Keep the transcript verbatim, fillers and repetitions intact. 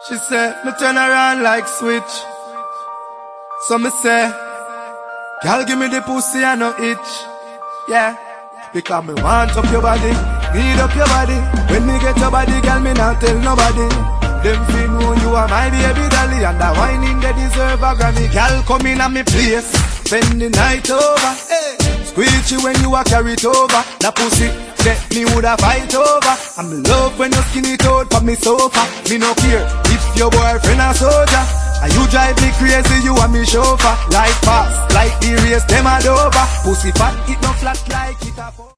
She say, me turn around like switch. So me say, girl give me the pussy and no itch. Yeah, because me want up your body, need up your body. When me get your body, girl, me not tell nobody. Them feel know you are my baby dolly, and that whining they deserve a Grammy. Girl come in at me place, spend the night over. Hey, squeeze you when you are carried over. That pussy that me woulda fight over. I'm love when you skin it out for me sofa. Me no care if your boyfriend a soldier. And you drive me crazy, you and me chauffeur. Like fast, like the race, them a dover. Pussy fat, it no flat like it a